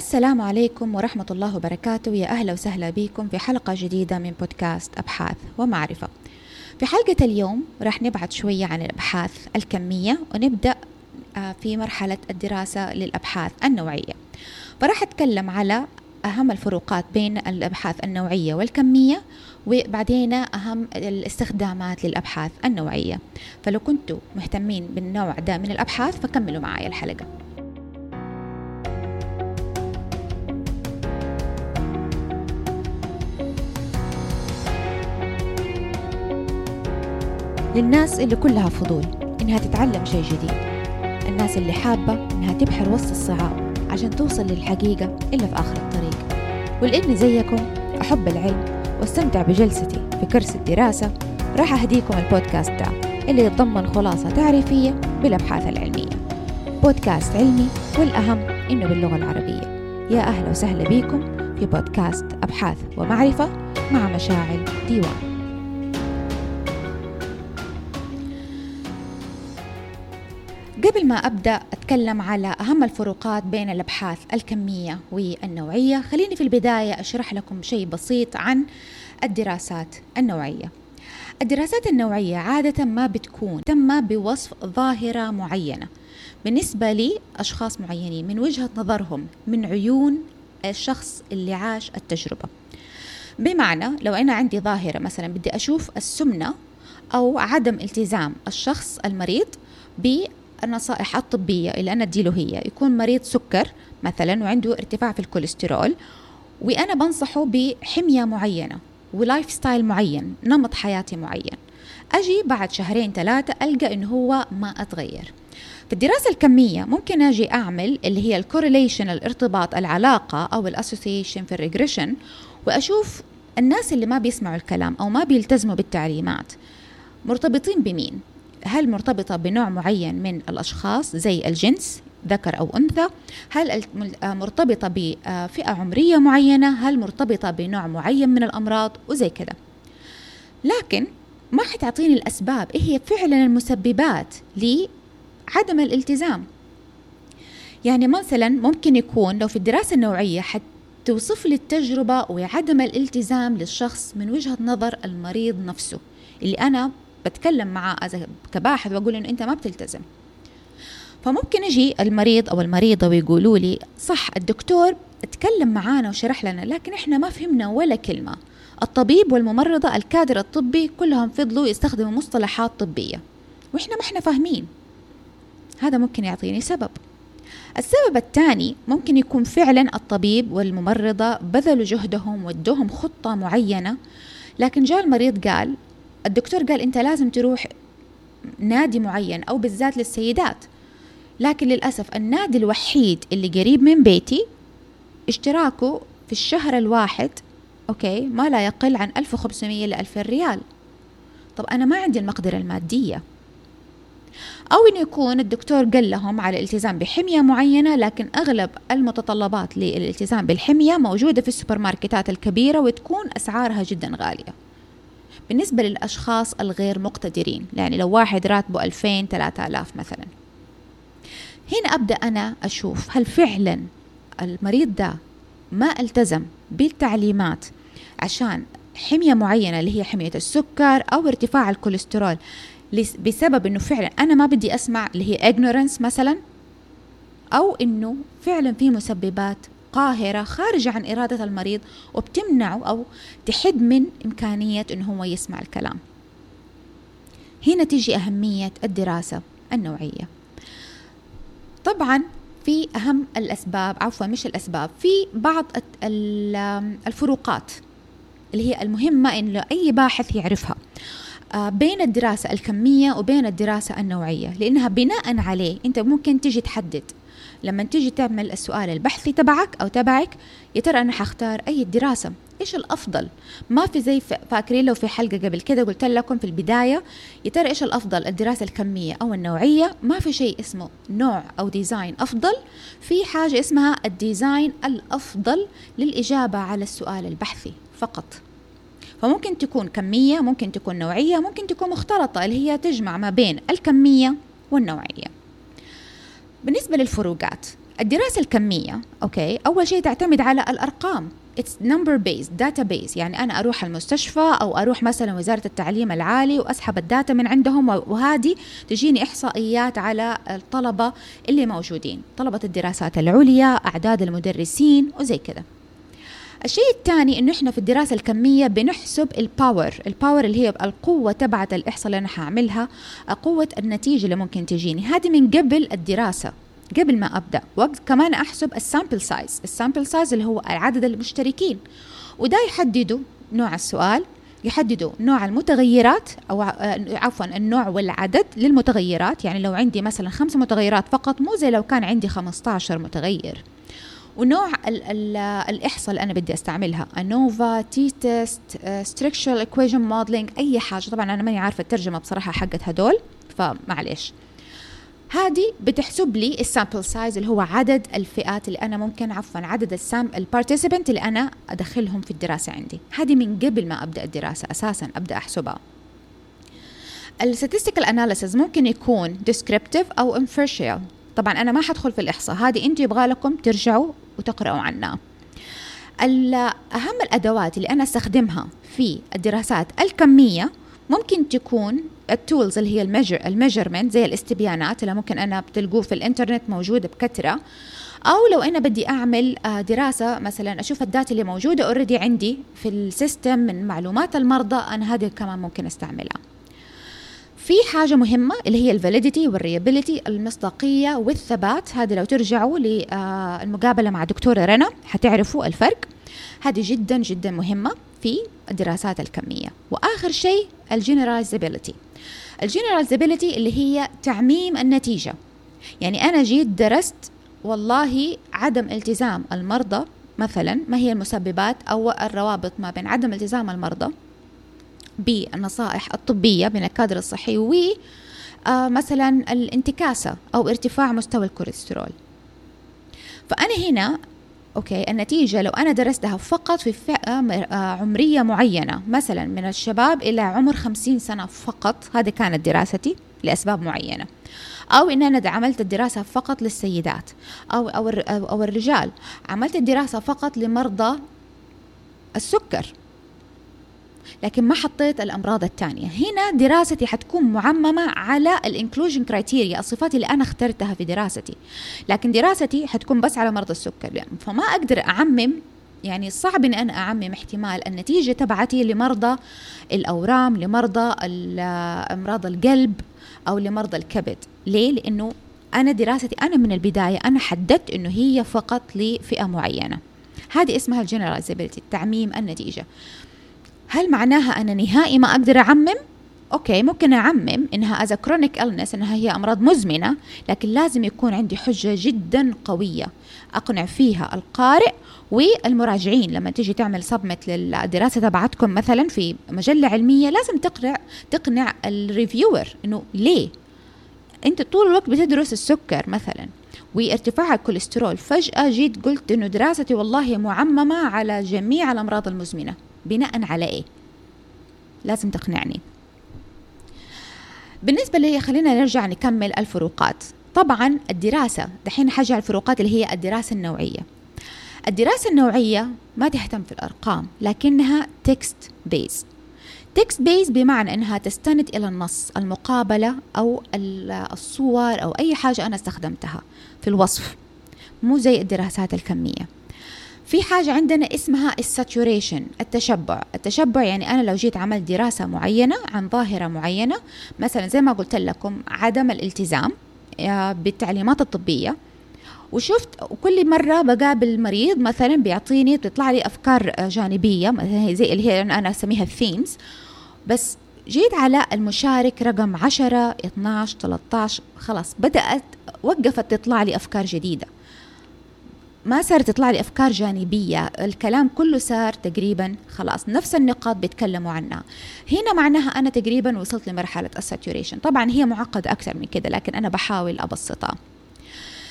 السلام عليكم ورحمة الله وبركاته. يا أهلا وسهلا بكم في حلقة جديدة من بودكاست أبحاث ومعرفة. في حلقة اليوم راح نبعد شوية عن الأبحاث الكمية ونبدأ في مرحلة الدراسة للأبحاث النوعية. فراح أتكلم على أهم الفروقات بين الأبحاث النوعية والكمية، وبعدين أهم الاستخدامات للأبحاث النوعية. فلو كنتوا مهتمين بالنوع ده من الأبحاث فكملوا معي الحلقة. للناس اللي كلها فضول إنها تتعلم شيء جديد، الناس اللي حابة إنها تبحر وسط الصعاب عشان توصل للحقيقة إلا في آخر الطريق، ولإني زيكم أحب العلم واستمتع بجلستي في كرسي الدراسة، راح أهديكم البودكاست ده اللي يتضمن خلاصة تعريفية بالأبحاث العلمية. بودكاست علمي، والأهم إنه باللغة العربية. يا أهلا وسهلا بكم في بودكاست أبحاث ومعرفة مع مشاعل ديوان. قبل ما أبدأ أتكلم على أهم الفروقات بين الأبحاث الكمية والنوعية، خليني في البداية أشرح لكم شيء بسيط عن الدراسات النوعية. الدراسات النوعية عادة ما بتكون تم بوصف ظاهرة معينة بالنسبة لأشخاص معينين من وجهة نظرهم من عيون الشخص اللي عاش التجربة. بمعنى لو أنا عندي ظاهرة مثلا بدي أشوف السمنة أو عدم التزام الشخص المريض بالنصائح الطبية اللي أنا أديله، هي يكون مريض سكر مثلا وعنده ارتفاع في الكوليسترول، وأنا بنصحه بحمية معينة ولايف ستايل معين، نمط حياتي معين، أجي بعد 2-3 ألقى إنه هو ما أتغير. في الدراسة الكمية ممكن أجي أعمل اللي هي الكوريليشن، الارتباط، العلاقة أو الأسوسيشن في الريجريشن، وأشوف الناس اللي ما بيسمعوا الكلام أو ما بيلتزموا بالتعليمات مرتبطين بمين. هل مرتبطة بنوع معين من الأشخاص زي الجنس ذكر أو أنثى؟ هل مرتبطة بفئة عمرية معينة؟ هل مرتبطة بنوع معين من الأمراض وزي كده؟ لكن ما حتعطيني الأسباب إيه هي فعلا المسببات لعدم الالتزام. يعني مثلا ممكن يكون لو في الدراسة النوعية حتوصف لي التجربة وعدم الالتزام للشخص من وجهة نظر المريض نفسه اللي أنا بتكلم معاه كباحث وأقول إنه أنت ما بتلتزم. فممكن يجي المريض أو المريضة ويقولوا لي صح الدكتور اتكلم معانا وشرح لنا، لكن إحنا ما فهمنا ولا كلمة. الطبيب والممرضة الكادر الطبي كلهم فضلوا يستخدموا مصطلحات طبية وإحنا ما إحنا فاهمين. هذا ممكن يعطيني سبب. السبب الثاني ممكن يكون فعلا الطبيب والممرضة بذلوا جهدهم ودوهم خطة معينة، لكن جاء المريض قال الدكتور قال أنت لازم تروح نادي معين أو بالذات للسيدات، لكن للأسف النادي الوحيد اللي قريب من بيتي اشتراكه في الشهر الواحد ما لا يقل عن 1500 إلى 2000 ريال. طب أنا ما عندي المقدرة المادية. أو إنه يكون الدكتور قال لهم على الالتزام بحمية معينة، لكن أغلب المتطلبات للالتزام بالحمية موجودة في السوبر ماركتات الكبيرة وتكون أسعارها جدا غالية بالنسبة للأشخاص الغير مقتدرين. يعني لو واحد راتبه 2000-3000 مثلا، هنا أبدأ أنا أشوف هل فعلا المريض ده ما التزم بالتعليمات عشان حمية معينة اللي هي حمية السكر أو ارتفاع الكوليسترول، بسبب أنه فعلا أنا ما بدي أسمع اللي هي ignorance مثلا، أو أنه فعلا في مسببات قاهرة خارجة عن إرادة المريض وبتمنعه أو تحد من إمكانية أنه هو يسمع الكلام. هنا تيجي أهمية الدراسة النوعية. طبعا في أهم الأسباب، مش الأسباب، في بعض الفروقات اللي هي المهمة إن أي باحث يعرفها بين الدراسة الكمية وبين الدراسة النوعية، لأنها بناء عليه أنت ممكن تيجي تحدد لما تيجي تعمل السؤال البحثي تبعك أو تبعك، يا ترى أنا حختار أي دراسة، إيش الأفضل. ما في زي فاكرين لو في حلقة قبل كده قلت لكم في البداية يا ترى إيش الأفضل، الدراسة الكمية أو النوعية. ما في شيء اسمه نوع أو ديزاين أفضل، في حاجة اسمها الديزاين الأفضل للإجابة على السؤال البحثي فقط. فممكن تكون كمية، ممكن تكون نوعية، ممكن تكون مختلطة اللي هي تجمع ما بين الكمية والنوعية. بالنسبة للفروقات، الدراسة الكمية أوكي أول شيء تعتمد على الأرقام. It's number based database، يعني أنا أروح المستشفى أو أروح مثلا وزارة التعليم العالي وأسحب الداتا من عندهم، وهذه تجيني إحصائيات على الطلبة اللي موجودين، طلبة الدراسات العليا، أعداد المدرسين وزي كده. الشيء الثاني إنه إحنا في الدراسة الكمية بنحسب الباور اللي هي القوة تبعت الإحصاء اللي أنا هعملها، قوة النتيجة اللي ممكن تجيني، هذه من قبل الدراسة، قبل ما أبدأ. وقت كمان أحسب السامبل سايز اللي هو عدد المشتركين، وده يحددوا نوع السؤال، يحددوا نوع المتغيرات أو عفوا النوع والعدد للمتغيرات. يعني لو عندي مثلا 5 متغيرات فقط، مو زي لو كان عندي 15 متغير. ونوع الإحصاء اللي أنا بدي أستعملها، أنوفا، تي تيست، structural equation modeling، أي حاجة. طبعا أنا ماني عارفة الترجمة بصراحة حقت هدول، فمعليش. هذه بتحسب لي السامبل سايز اللي هو عدد الفئات اللي أنا ممكن عدد البارتيسيبنت اللي أنا أدخلهم في الدراسة عندي. هذه من قبل ما أبدأ الدراسة أساسا أبدأ أحسبها. statistical analysis ممكن يكون descriptive أو inferential. طبعا أنا ما حدخل في الإحصاء، هذه أنتوا يبغى لكم ترجعوا وتقرأوا عنها. أهم الأدوات اللي أنا استخدمها في الدراسات الكمية ممكن تكون التولز اللي هي الميجرمنت، زي الاستبيانات اللي ممكن أنا بتلقوه في الإنترنت موجودة بكثرة. أو لو أنا بدي أعمل دراسة مثلا أشوف الداتا اللي موجودة أوريدي عندي في السيستم من معلومات المرضى، أنا هذه كمان ممكن استعملها. في حاجة مهمة اللي هي الفاليديتي والريابيليتي، المصداقية والثبات. هذه لو ترجعوا للمقابلة مع دكتورة رنا حتعرفوا الفرق. هذه جدا جدا مهمة في الدراسات الكمية. وآخر شيء الجنراليزابيليتي اللي هي تعميم النتيجة. يعني أنا جيت درست والله عدم التزام المرضى مثلا، ما هي المسببات أو الروابط ما بين عدم التزام المرضى بالنصائح الطبية من الكادر الصحي ومثلا الانتكاسة أو ارتفاع مستوى الكوليسترول. فأنا هنا أوكي النتيجة لو أنا درستها فقط في فئة عمرية معينة، مثلا من الشباب إلى عمر 50 سنة فقط، هذه كانت دراستي لأسباب معينة. أو إن أنا عملت الدراسة فقط للسيدات أو الرجال، عملت الدراسة فقط لمرضى السكر، لكن ما حطيت الأمراض التانية. هنا دراستي حتكون معممة على الانكلوجن كرايتيريا، الصفات اللي أنا اخترتها في دراستي، لكن دراستي حتكون بس على مرضى السكر. يعني فما أقدر أعمم، يعني صعب أن أنا أعمم احتمال النتيجة تبعتي لمرضى الأورام، لمرضى أمراض القلب أو لمرضى الكبد. ليه؟ لأنه أنا دراستي أنا من البداية أنا حددت أنه هي فقط لفئة معينة. هذه اسمها الجنراليزابيلتي، تعميم النتيجة. هل معناها أنا نهائي ما أقدر أعمم؟ أوكي، ممكن أعمم إنها as a chronic illness، إنها هي أمراض مزمنة، لكن لازم يكون عندي حجة جدا قوية أقنع فيها القارئ والمراجعين. لما تيجي تعمل سبمت للدراسة تبعتكم مثلا في مجلة علمية، لازم تقنع الريفيور إنه ليه أنت طول الوقت بتدرس السكر مثلا وارتفاع الكوليسترول، فجأة جيت قلت إنه دراستي والله معممة على جميع الأمراض المزمنة، بناء على إيه؟ لازم تقنعني. بالنسبة لي خلينا نرجع نكمل الفروقات. طبعا الدراسة دحين حاجة على الفروقات اللي هي الدراسة النوعية. الدراسة النوعية ما تهتم في الأرقام، لكنها text based بمعنى أنها تستند إلى النص، المقابلة أو الصور أو أي حاجة أنا استخدمتها في الوصف، مو زي الدراسات الكمية. في حاجة عندنا اسمها الساتوريشن، التشبع. يعني أنا لو جيت عملت دراسة معينة عن ظاهرة معينة، مثلا زي ما قلت لكم عدم الالتزام بالتعليمات الطبية، وشفت وكل مرة بقابل مريض مثلا بيعطيني بتطلع لي أفكار جانبية مثلا زي اللي هي أنا أسميها الثيمز، بس جيت على المشارك رقم 10 12 13 خلاص وقفت تطلع لي أفكار جديدة، ما صارت تطلع لي أفكار جانبية، الكلام كله صار تقريبا خلاص نفس النقاط بيتكلموا عنها. هنا معناها أنا تقريبا وصلت لمرحلة الساتوريشن. طبعا هي معقدة أكثر من كده، لكن أنا بحاول أبسطها.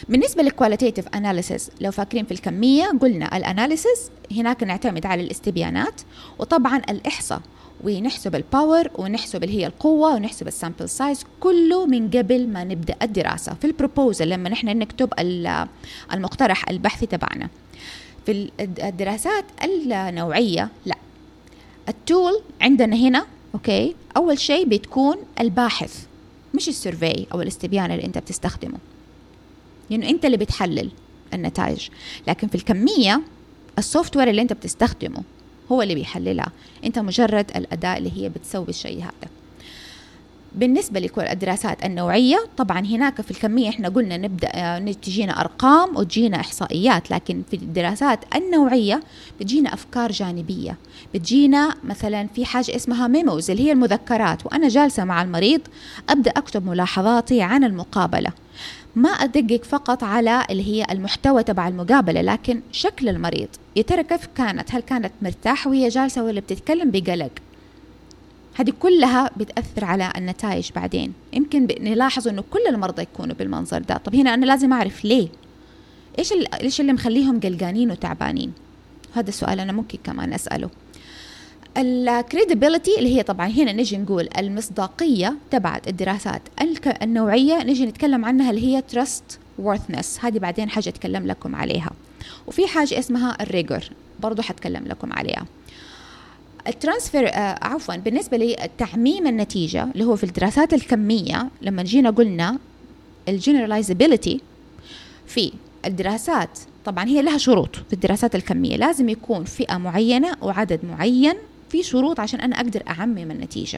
بالنسبة للكواليتيف أناليسيس، لو فاكرين في الكمية قلنا الأناليسيس هناك نعتمد على الاستبيانات، وطبعا الإحصاء، ونحسب الباور، ونحسب اللي هي القوة، ونحسب السامبل سايز، كله من قبل ما نبدأ الدراسة. في البروبوزل لما نحن نكتب المقترح البحثي تبعنا. في الدراسات النوعية لا، التول عندنا هنا أوكي، أول شيء بتكون الباحث مش السيرفي أو الاستبيان اللي أنت بتستخدمه، لأنه أنت اللي بتحلل النتائج. لكن في الكمية السوفت وير اللي أنت بتستخدمه هو اللي بيحللها، أنت مجرد الأداة اللي هي بتسوي الشيء هذا. بالنسبة لكل الدراسات النوعية طبعا هناك في الكمية احنا قلنا نبدأ تجينا أرقام وتجينا إحصائيات، لكن في الدراسات النوعية بتجينا أفكار جانبية، بتجينا مثلا في حاجة اسمها ميموز اللي هي المذكرات، وأنا جالسة مع المريض أبدأ أكتب ملاحظاتي عن المقابلة، ما أدقق فقط على اللي هي المحتوى تبع المقابلة، لكن شكل المريض يا ترى كيف كانت، هل كانت مرتاحة وهي جالسة ولا بتتكلم بقلق. هذه كلها بتأثر على النتائج. بعدين يمكن نلاحظ إنه كل المرضى يكونوا بالمنظر ده. طب هنا أنا لازم أعرف ليه، إيش اللي مخليهم قلقانين وتعبانين. هذا السؤال أنا ممكن كمان أسأله. الكريديبيليتي اللي هي طبعا هنا نجي نقول المصداقية تبعت الدراسات النوعية، نجي نتكلم عنها اللي هي trustworthiness، هذه بعدين حاجة أتكلم لكم عليها. وفي حاجة اسمها الريجور برضو حتكلم لكم عليها. الترانسفير بالنسبة لتعميم النتيجة اللي هو في الدراسات الكمية، لما جينا قلنا الجنراليزابيليتي في الدراسات طبعا هي لها شروط. في الدراسات الكمية لازم يكون فئة معينة وعدد معين، في شروط عشان أنا أقدر أعمم النتيجة.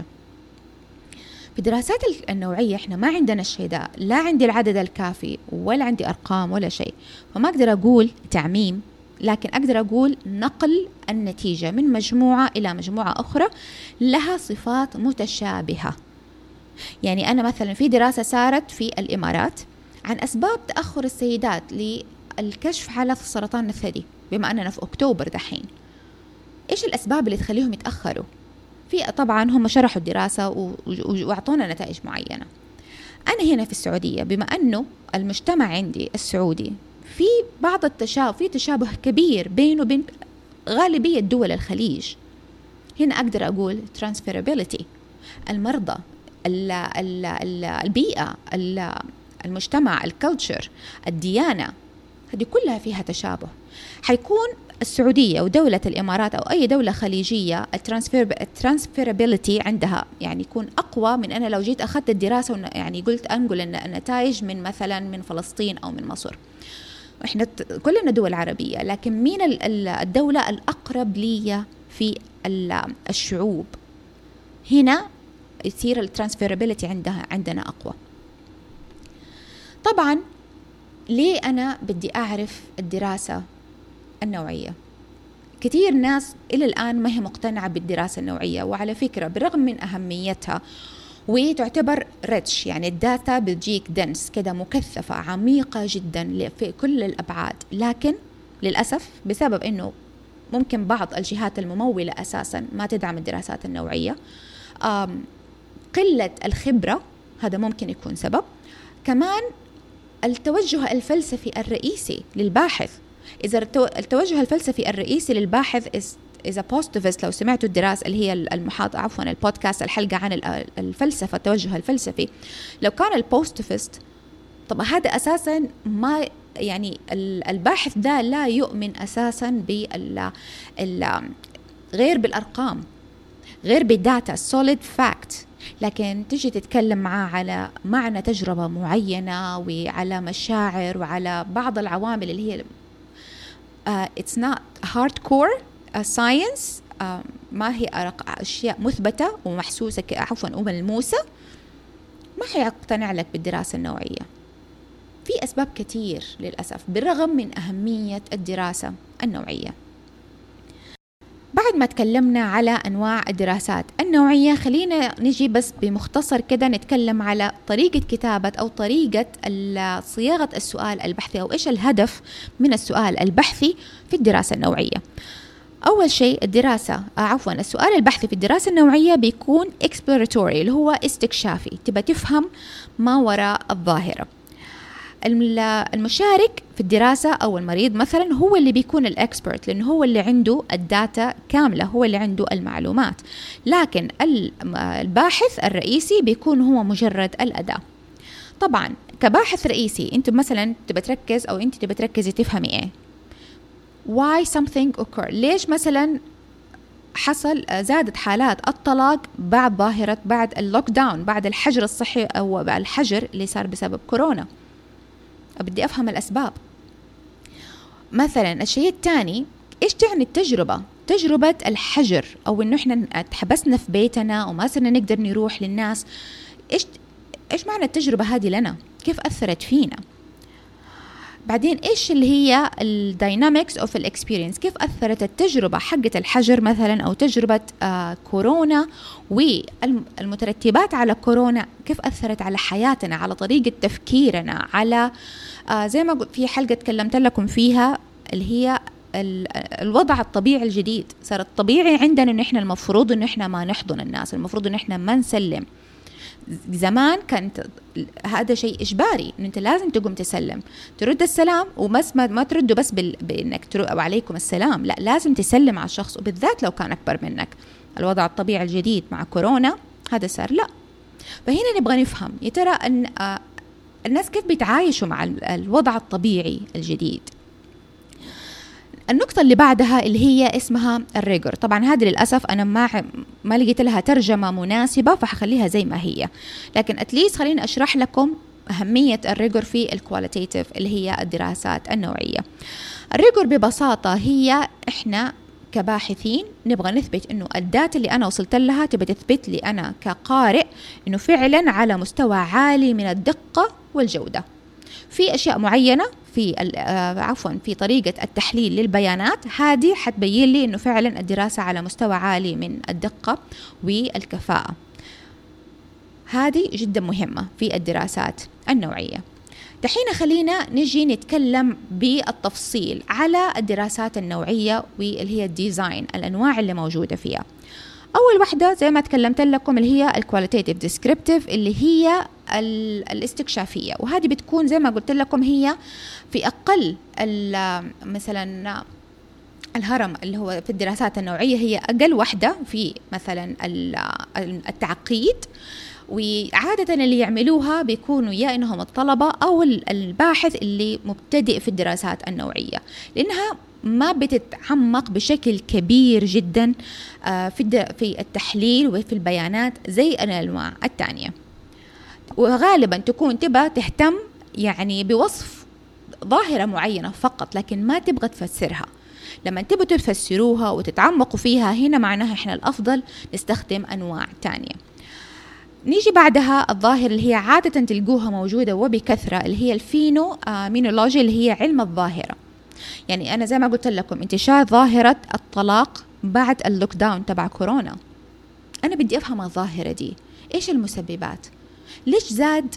في الدراسات النوعية إحنا ما عندنا الشيء ده، لا عندي العدد الكافي ولا عندي أرقام ولا شيء، فما أقدر أقول تعميم، لكن أقدر أقول نقل النتيجة من مجموعة إلى مجموعة أخرى لها صفات متشابهة. يعني أنا مثلا في دراسة صارت في الإمارات عن أسباب تأخر السيدات للكشف على سرطان الثدي، بما أننا في أكتوبر دحين. إيش الأسباب اللي تخليهم يتأخروا؟ في طبعا هم شرحوا الدراسة وأعطونا نتائج معينة. أنا هنا في السعودية بما أنه المجتمع عندي السعودي في بعض في تشابه كبير بينه وبين غالبية دول الخليج، هنا أقدر أقول transferability. المرضى، البيئة، المجتمع، الكلتشر، الديانة، هذه كلها فيها تشابه. حيكون السعودية ودولة الإمارات أو أي دولة خليجية الترانسفيرابيلتي عندها يعني يكون أقوى من أنا لو جيت أخذت الدراسة يعني قلت أنقل النتائج من مثلا من فلسطين أو من مصر. إحنا كلنا دول عربية، لكن مين الدولة الأقرب لي في الشعوب؟ هنا يصير الترانسفيرابيلتي عندنا أقوى. طبعا ليه أنا بدي أعرف الدراسة النوعية؟ كثير ناس إلى الآن ما هي مقتنعة بالدراسة النوعية، وعلى فكرة بالرغم من أهميتها وتعتبر ريتش، يعني الداتا بتجيك دنس كده مكثفة عميقة جدا في كل الأبعاد، لكن للأسف بسبب أنه ممكن بعض الجهات الممولة أساسا ما تدعم الدراسات النوعية، قلة الخبرة هذا ممكن يكون سبب. كمان التوجه الفلسفي الرئيسي للباحث، إذا التوجه الفلسفي الرئيسي للباحث إذا بوستيفست، لو سمعتوا الدراسة اللي هي البودكاست الحلقة عن الفلسفة، التوجه الفلسفي، لو كان البوستيفست طب هذا أساسا ما يعني الباحث ده لا يؤمن أساسا غير بالأرقام، غير بالداتا solid fact، لكن تجي تتكلم معاه على معنى تجربة معينة وعلى مشاعر وعلى بعض العوامل اللي هي it's not hardcore science، ما هي أشياء مثبتة ومحسوسة وملموسة، ما حيقتنع لك بالدراسة النوعية. في أسباب كتير للأسف بالرغم من أهمية الدراسة النوعية. بعد ما تكلمنا على أنواع الدراسات النوعية، خلينا نجي بس بمختصر كده نتكلم على طريقة كتابة أو طريقة صياغة السؤال البحثي، أو إيش الهدف من السؤال البحثي في الدراسة النوعية. أول شيء السؤال البحثي في الدراسة النوعية بيكون exploratory اللي هو استكشافي، تبى تفهم ما وراء الظاهرة. المشارك في الدراسة أو المريض مثلا هو اللي بيكون الأكسبرت، لأنه هو اللي عنده الداتا كاملة، هو اللي عنده المعلومات، لكن الباحث الرئيسي بيكون هو مجرد الأداة. طبعا كباحث رئيسي أنت مثلا تبى تركز أو أنت تبى تركزي تفهمي إيه why something occur، ليش مثلا حصل زادت حالات الطلاق بعد اللوك داون، بعد الحجر الصحي أو الحجر اللي صار بسبب كورونا. بدي أفهم الأسباب. مثلا الشيء الثاني، إيش تعني التجربة؟ تجربة الحجر أو إنه إحنا اتحبسنا في بيتنا وما صرنا نقدر نروح للناس. إيش معنى التجربة هذه لنا؟ كيف أثرت فينا؟ بعدين إيش اللي هي الداينامكس أوف الإكسبيرينس، كيف أثرت التجربة حقة الحجر مثلا أو تجربة كورونا والمترتبات على كورونا، كيف أثرت على حياتنا، على طريقة تفكيرنا، على زي ما قلت في حلقة تكلمت لكم فيها اللي هي الوضع الطبيعي الجديد. صار الطبيعي عندنا إنه إحنا المفروض إنه إحنا ما نحضن الناس، المفروض إنه إحنا ما نسلم. زمان كانت هذا شيء إجباري، إنه أنت لازم تقوم تسلم، ترد السلام، وبس ما ترده بس بإنك ترد وعليكم السلام، لا لازم تسلم على الشخص، وبالذات لو كان أكبر منك. الوضع الطبيعي الجديد مع كورونا هذا صار لا. فهنا نبغى نفهم يا ترى أن الناس كيف بيتعايشوا مع الوضع الطبيعي الجديد. النقطة اللي بعدها اللي هي اسمها الريجور. طبعا هذه للأسف أنا ما لقيت لها ترجمة مناسبة، فحخليها زي ما هي، لكن أتليس خليني أشرح لكم أهمية الريجور في الكواليتيتيف اللي هي الدراسات النوعية. الريجور ببساطة هي إحنا كباحثين نبغى نثبت إنه الداتا اللي أنا وصلت لها تبى تثبت لي أنا كقارئ إنه فعلا على مستوى عالي من الدقة والجودة في أشياء معينة في طريقة التحليل للبيانات. هذه حتبين لي إنه فعلا الدراسة على مستوى عالي من الدقة والكفاءة. هذه جدا مهمة في الدراسات النوعية. دحين خلينا نجي نتكلم بالتفصيل على الدراسات النوعية واللي هي الديزاين، الأنواع اللي موجودة فيها. أول واحدة زي ما تكلمت لكم اللي هي الكواليتيتيف ديسكريبتيف، اللي هي الاستكشافية، وهذه بتكون زي ما قلت لكم هي في أقل مثلا الهرم اللي هو في الدراسات النوعية، هي أقل واحدة في مثلا التعقيد. وعادة اللي يعملوها بيكونوا يا إنهم الطلبة أو الباحث اللي مبتدئ في الدراسات النوعية، لأنها ما بتتعمق بشكل كبير جدا في التحليل وفي البيانات زي الأنواع الثانية. وغالبا تكون تبغى تهتم يعني بوصف ظاهرة معينة فقط، لكن ما تبغى تفسرها. لما تبغوا تفسروها وتتعمقوا فيها، هنا معناها إحنا الأفضل نستخدم أنواع تانية. نيجي بعدها الظاهرة اللي هي عادة تلقوها موجودة وبكثرة، اللي هي الفينومينولوجيا، اللي هي علم الظاهرة. يعني أنا زي ما قلت لكم انتشار ظاهرة الطلاق بعد اللوك داون تبع كورونا. أنا بدي أفهم الظاهرة دي، إيش المسببات؟ ليش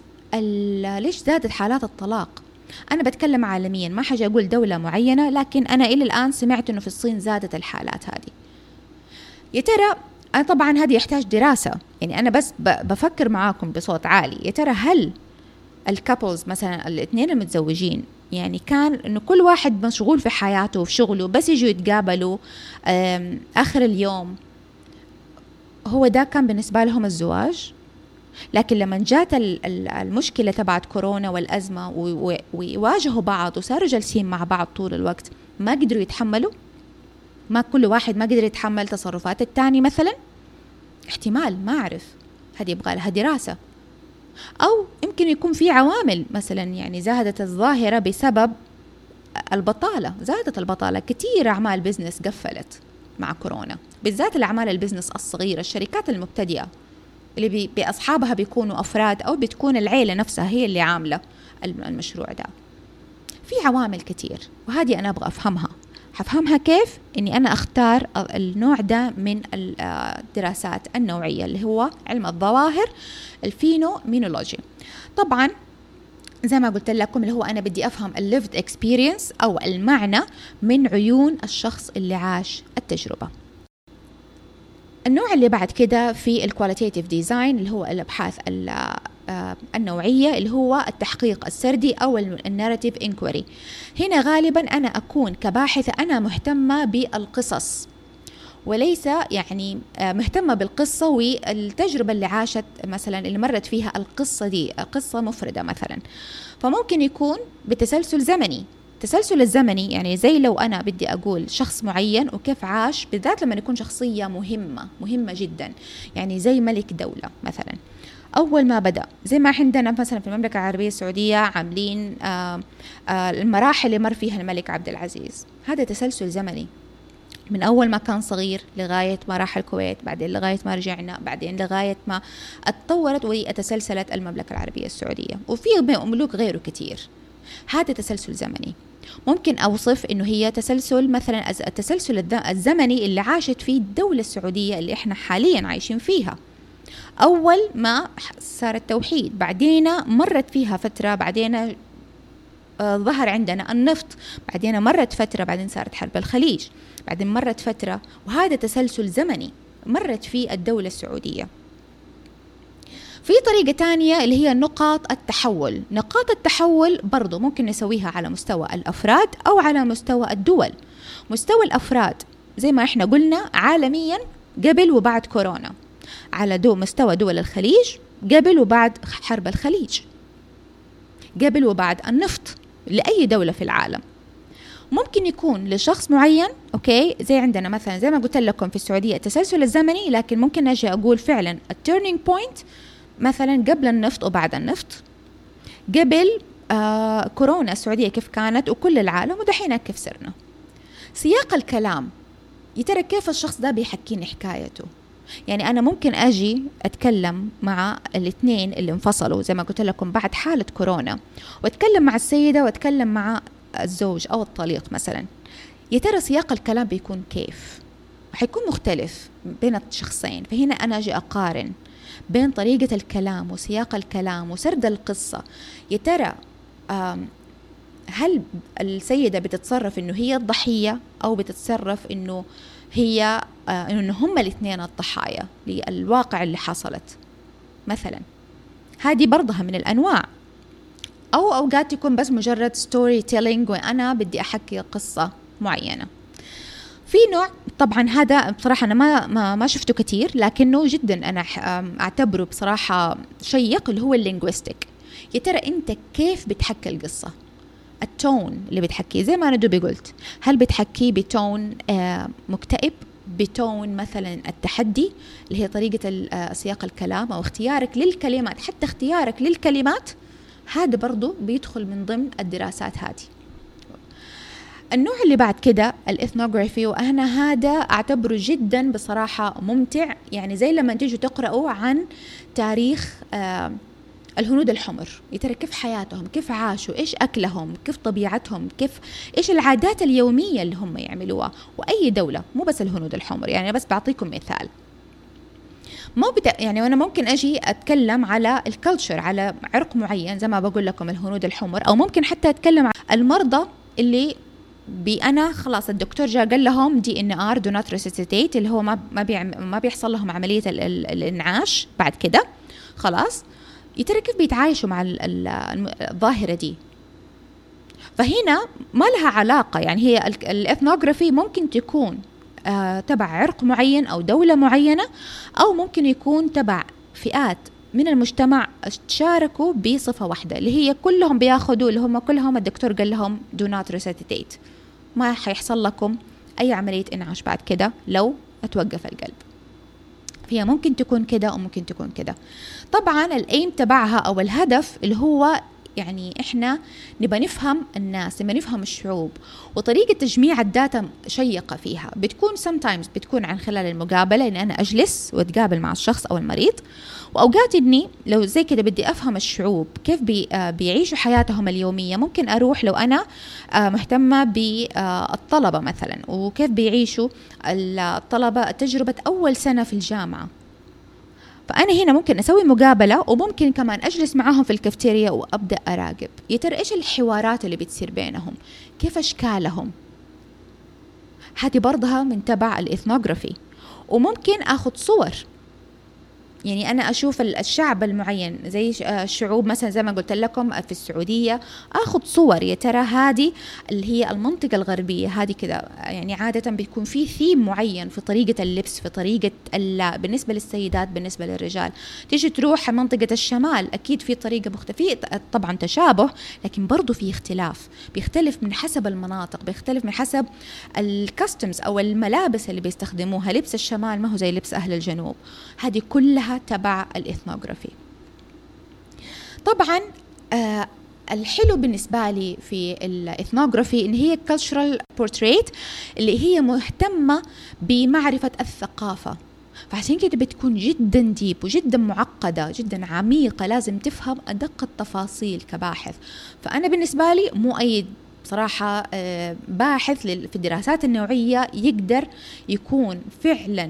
زادت حالات الطلاق؟ أنا بتكلم عالميا، ما حاجة أقول دولة معينة، لكن أنا إلى الآن سمعت إنه في الصين زادت الحالات هذه. يا ترى أنا طبعا هذه يحتاج دراسة، يعني أنا بس بفكر معاكم بصوت عالي. يا ترى هل الكابلز مثلا الاثنين المتزوجين يعني كان إنه كل واحد مشغول في حياته وفي شغله، بس يجوا يتقابلوا آخر اليوم، هو ده كان بالنسبة لهم الزواج؟ لكن لما جات المشكلة تبعت كورونا والأزمة وواجهوا بعض وصاروا جالسين مع بعض طول الوقت، ما قدروا يتحملوا؟ ما كل واحد ما قدر يتحمل تصرفات التاني مثلا؟ احتمال، ما أعرف، هذه يبغى لها دراسة. أو يمكن يكون في عوامل مثلا، يعني زادت الظاهرة بسبب البطالة، زادت البطالة، كتير أعمال بزنس قفلت مع كورونا، بالذات الأعمال البزنس الصغيرة، الشركات المبتدئة اللي بأصحابها بيكونوا أفراد أو بتكون العيلة نفسها هي اللي عاملة المشروع ده. في عوامل كتير، وهذه أنا أبغى أفهمها. هفهمها كيف؟ إني أنا أختار النوع ده من الدراسات النوعية اللي هو علم الظواهر، الفينومينولوجي. طبعا زي ما قلت لكم اللي هو أنا بدي أفهم الليفد اكسبيرينس أو المعنى من عيون الشخص اللي عاش التجربة. النوع اللي بعد كده في الكواليتيتيف ديزاين اللي هو الأبحاث النوعية اللي هو التحقيق السردي أو الناراتيف انكوري. هنا غالبا أنا أكون كباحثة أنا مهتمة بالقصص، وليس يعني مهتمة بالقصة والتجربة اللي عاشت مثلا اللي مرت فيها القصة دي قصة مفردة مثلا. فممكن يكون بتسلسل زمني. التسلسل الزمني يعني زي لو أنا بدي أقول شخص معين وكيف عاش، بالذات لما يكون شخصية مهمة جدا، يعني زي ملك دولة مثلا. أول ما بدأ زي ما عندنا مثلا في المملكة العربية السعودية عاملين المراحل اللي مر فيها الملك عبد العزيز، هذا تسلسل زمني من أول ما كان صغير لغاية ما راح الكويت، بعدين لغاية ما رجعنا، بعدين لغاية ما اتطورت وتسلسلت المملكة العربية السعودية، وفي ملوك غيره كتير. هذا تسلسل زمني. ممكن أوصف إنه هي تسلسل مثلا التسلسل الزمني اللي عاشت فيه الدولة السعودية اللي إحنا حاليا عايشين فيها. أول ما صار التوحيد، بعدين مرت فيها فترة، بعدين ظهر عندنا النفط، بعدين مرت فترة، بعدين صارت حرب الخليج، بعدين مرت فترة، وهذا تسلسل زمني مرت فيه الدولة السعودية. في طريقة تانية اللي هي نقاط التحول. نقاط التحول برضو ممكن نسويها على مستوى الأفراد أو على مستوى الدول. مستوى الأفراد زي ما احنا قلنا عالميا قبل وبعد كورونا، على مستوى دول الخليج قبل وبعد حرب الخليج، قبل وبعد النفط لأي دولة في العالم. ممكن يكون لشخص معين، أوكي، زي عندنا مثلا زي ما قلت لكم في السعودية التسلسل الزمني، لكن ممكن أجي أقول فعلا التيرنينج بوينت مثلا قبل النفط وبعد النفط، قبل كورونا السعودية كيف كانت وكل العالم، ودحين كيف صرنا. سياق الكلام يترى كيف الشخص ده بيحكيني حكايته. يعني أنا ممكن أجي أتكلم مع الاثنين اللي انفصلوا زي ما قلت لكم بعد حالة كورونا، وأتكلم مع السيدة وأتكلم مع الزوج أو الطليق مثلا، يترى سياق الكلام بيكون كيف؟ حيكون مختلف بين الشخصين. فهنا أنا أجي أقارن بين طريقة الكلام وسياق الكلام وسرد القصة. يترى هل السيدة بتتصرف إنه هي الضحية أو بتتصرف إنه هي إنه هم الاثنين الضحايا للواقع اللي حصلت مثلا. هذه برضها من الأنواع. أو أوقات يكون بس مجرد ستوري تيلينج وأنا بدي أحكي قصة معينة. في نوع طبعا هذا بصراحة أنا ما شفته كتير، لكنه جدا أنا أعتبره بصراحة شيق، اللي هو اللينغويستيك. يا ترى أنت كيف بتحكي القصة؟ التون اللي بتحكيه زي ما أنا دوبي قلت، هل بتحكيه بتون مكتئب، بتون مثلا التحدي اللي هي طريقة سياق الكلام أو اختيارك للكلمات، حتى اختيارك للكلمات هذا برضو بيدخل من ضمن الدراسات هذه. النوع اللي بعد كده الإثنوغرافي، وأنا هذا أعتبره جدا بصراحة ممتع. يعني زي لما تيجوا تقرأوا عن تاريخ الهنود الحمر، يترى كيف حياتهم، كيف عاشوا، إيش أكلهم، كيف طبيعتهم، إيش العادات اليومية اللي هم يعملوها. وأي دولة، مو بس الهنود الحمر، يعني بس بعطيكم مثال. يعني أنا ممكن أجي أتكلم على الكالتشر، على عرق معين زي ما بقول لكم الهنود الحمر، أو ممكن حتى أتكلم على المرضى اللي أنا خلاص الدكتور جاء قال لهم DNR do not resuscitate، اللي هو ما بيحصل لهم عملية الإنعاش بعد كده خلاص. يترى كيف بيتعايشوا مع الظاهرة دي. فهنا ما لها علاقة، يعني هي الإثنوغرافي ممكن تكون تبع عرق معين أو دولة معينة، أو ممكن يكون تبع فئات من المجتمع تشاركوا بصفة واحدة، اللي هي كلهم بياخدوا، اللي هم كلهم الدكتور قال لهم do not resuscitate، ما حيحصل لكم أي عملية إنعاش بعد كده لو أتوقف القلب. فهي ممكن تكون كده وممكن تكون كده. طبعا الأيم تبعها أو الهدف اللي هو يعني إحنا نبى نفهم الناس، نبى نفهم الشعوب، وطريقة تجميع الداتا شيقة فيها بتكون sometimes بتكون عن خلال المقابلة، إن أنا أجلس وأتقابل مع الشخص أو المريض، وأوقات إني لو زي كده بدي أفهم الشعوب كيف بيعيشوا حياتهم اليومية، ممكن أروح لو أنا مهتمة بالطلبة مثلا وكيف بيعيشوا الطلبة تجربة أول سنة في الجامعة. فأنا هنا ممكن أسوي مقابلة، وممكن كمان أجلس معاهم في الكافتيريا وأبدأ أراقب يا ترى إيش الحوارات اللي بتصير بينهم، كيف أشكالهم. هذه برضها من تبع الإثنوغرافي. وممكن أخذ صور، يعني أنا أشوف الشعب المعين زي الشعوب مثلا زي ما قلت لكم في السعودية، أخذ صور يا ترى هذه اللي هي المنطقة الغربية هذه كذا، يعني عادة بيكون في ثيم معين في طريقة اللبس، في طريقة بالنسبة للسيدات بالنسبة للرجال. تيجي تروح منطقة الشمال أكيد في طريقة مختلفة، طبعا تشابه لكن برضو في اختلاف، بيختلف من حسب المناطق، بيختلف من حسب الكاستمز أو الملابس اللي بيستخدموها. لبس الشمال ما هو زي لبس أهل الجنوب. هذه كلها تبع الإثنوغرافي. طبعا الحلو بالنسبة لي في الإثنوغرافي إن هي cultural portrait اللي هي مهتمة بمعرفة الثقافة، فعشان كده بتكون جدا ديب وجدا معقدة جدا عميقة، لازم تفهم أدق التفاصيل كباحث. فأنا بالنسبة لي مؤيد صراحة باحث في الدراسات النوعية يقدر يكون فعلا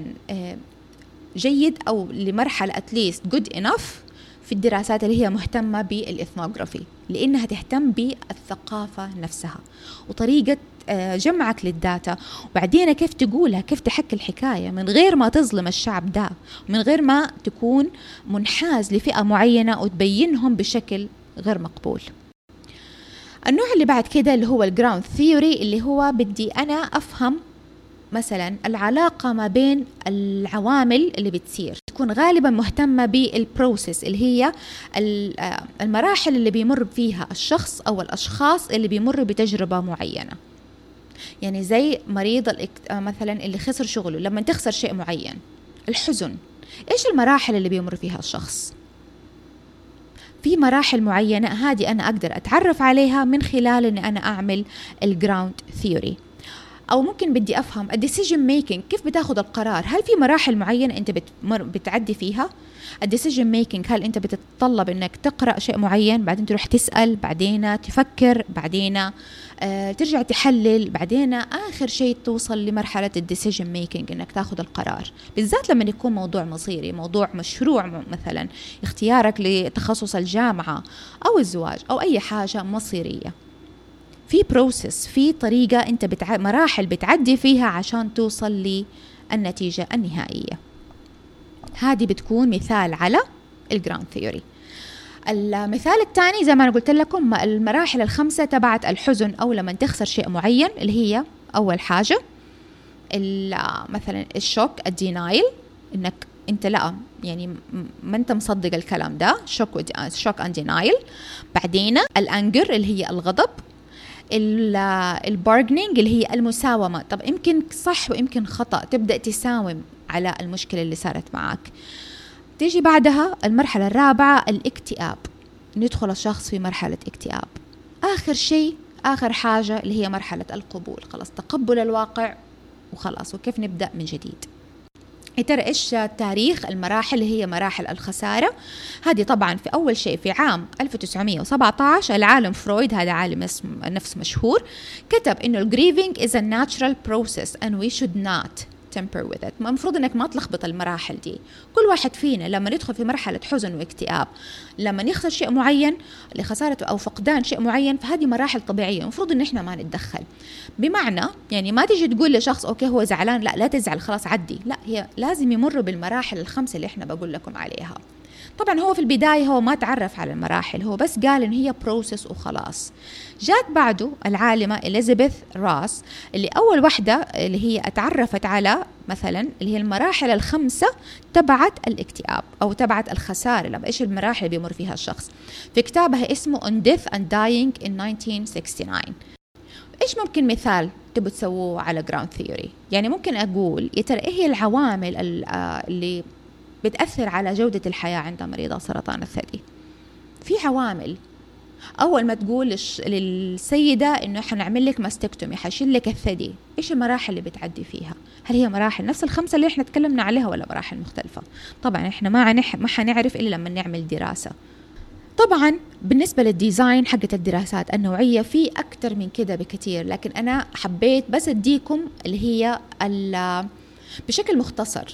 جيد أو لمرحلة at least good enough في الدراسات اللي هي مهتمة بالإثنوغرافي، لأنها تهتم بالثقافة نفسها وطريقة جمعك للداتا، وبعدين كيف تقولها، كيف تحكي الحكاية من غير ما تظلم الشعب ده، ومن غير ما تكون منحاز لفئة معينة وتبينهم بشكل غير مقبول. النوع اللي بعد كده اللي هو الجراوند ثيوري، اللي هو بدي أنا أفهم مثلا العلاقة ما بين العوامل اللي بتصير، تكون غالبا مهتمة بالبروسيس اللي هي المراحل اللي بيمر فيها الشخص أو الأشخاص اللي بيمروا بتجربة معينة. يعني زي مريض مثلا اللي خسر شغله، لما تخسر شيء معين، الحزن، إيش المراحل اللي بيمر فيها الشخص؟ في مراحل معينة هذه أنا أقدر أتعرف عليها من خلال أني أنا أعمل الجراوند ثيوري. أو ممكن بدي أفهم الديسيجن ميكينج، كيف بتاخذ القرار، هل في مراحل معينة أنت بتعدي فيها الديسيجن ميكينج؟ هل أنت بتتطلب أنك تقرأ شيء معين، بعدين تروح تسأل، بعدين تفكر، بعدين ترجع تحلل، بعدين آخر شيء توصل لمرحلة الديسيجن ميكينج أنك تاخذ القرار، بالذات لما يكون موضوع مصيري، موضوع مشروع مثلا، اختيارك لتخصص الجامعة أو الزواج أو أي حاجة مصيرية. في بروسيس، في طريقة أنت مراحل بتعدي فيها عشان توصل للنتيجة النهائية. هذه بتكون مثال على الجراوند ثيوري. المثال الثاني زي ما أنا قلت لكم المراحل الخمسة تبعت الحزن أو لما تخسر شيء معين، اللي هي أول حاجة مثلا الشوك، الدينايل، إنك أنت لا يعني ما أنت مصدق الكلام ده، شوك أند دينايل. بعدين الأنجر اللي هي الغضب، البارجنينج اللي هي المساومة، طب يمكن صح ويمكن خطأ، تبدأ تساوم على المشكلة اللي صارت معك. تيجي بعدها المرحلة الرابعة الاكتئاب، ندخل الشخص في مرحلة اكتئاب. آخر شيء آخر حاجة اللي هي مرحلة القبول، خلاص تقبل الواقع وخلاص وكيف نبدأ من جديد. ترى إيش تاريخ المراحل؟ هي مراحل الخسارة. هذه طبعا في أول شيء في عام 1917 العالم فرويد، هذا عالم نفس مشهور، كتب إنه grieving is a natural process and we should not temper with it. المفروض إنك ما تلخبط المراحل دي. كل واحد فينا لما ندخل في مرحلة حزن واكتئاب، لما يخسر شيء معين لخسارة أو فقدان شيء معين، فهذه مراحل طبيعية، المفروض إن إحنا ما نتدخل. بمعنى يعني ما تيجي تقول لشخص أوكي هو زعلان، لا تزعل خلاص عدي، لا، هي لازم يمر بالمراحل الخمسة اللي إحنا بقول لكم عليها. طبعا هو في البداية هو ما تعرف على المراحل، هو بس قال إن هي بروسيس وخلاص. جات بعده العالمة إليزابيث راس اللي أول واحدة اللي هي اتعرفت على مثلا اللي هي المراحل الخمسة تبعت الاكتئاب أو تبعت الخسارة، لما إيش المراحل اللي بيمر فيها الشخص. في كتابها اسمه On Death and Dying in 1969. إيش ممكن مثال تبوا تسووه على Ground Theory؟ يعني ممكن أقول يا ترى إيه هي العوامل اللي بتأثر على جودة الحياة عند مريض سرطان الثدي. في عوامل، أول ما تقول للسيدة إنه حنعمل لك ماستكتومي، حشيل لك الثدي، إيش المراحل اللي بتعدي فيها؟ هل هي مراحل نفس الخمسة اللي إحنا تكلمنا عليها ولا مراحل مختلفة؟ طبعا إحنا ما حنعرف إلا لما نعمل دراسة. طبعا بالنسبة للديزاين حقة الدراسات النوعية في أكتر من كده بكتير، لكن أنا حبيت بس أديكم اللي هي بشكل مختصر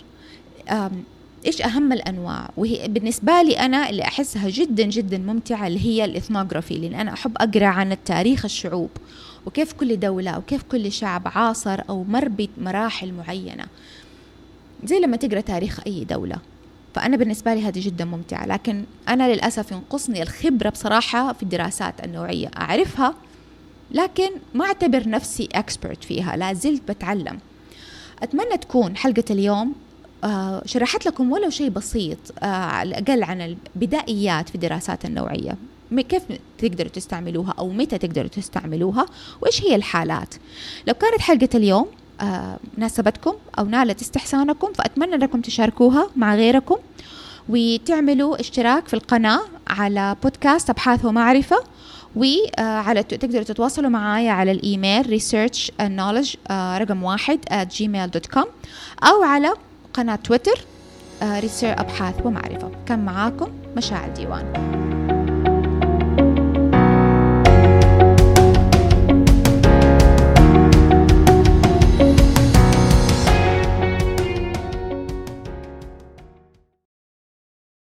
إيش أهم الأنواع. وهي بالنسبة لي أنا اللي أحسها جدا جدا ممتعة اللي هي الإثنوغرافي، لأن أنا أحب أقرأ عن التاريخ الشعوب وكيف كل دولة وكيف كل شعب عاصر أو مر بمراحل معينة. زي لما تقرأ تاريخ أي دولة فأنا بالنسبة لي هذه جدا ممتعة، لكن أنا للأسف ينقصني الخبرة بصراحة في الدراسات النوعية. أعرفها لكن ما أعتبر نفسي expert فيها، لا زلت بتعلم. أتمنى تكون حلقة اليوم شرحت لكم ولو شيء بسيط على الأقل عن البدائيات في الدراسات النوعية، كيف تقدروا تستعملوها أو متى تقدروا تستعملوها وإيش هي الحالات. لو كانت حلقة اليوم ناسبتكم أو نالت استحسانكم فأتمنى أنكم تشاركوها مع غيركم، وتعملوا اشتراك في القناة على بودكاست أبحاث ومعرفة، وعلى تقدروا تتواصلوا معايا على الإيميل researchknowledge1@gmail.com أو على قناة تويتر research أبحاث ومعرفة. كان معاكم مشاعل ديوان.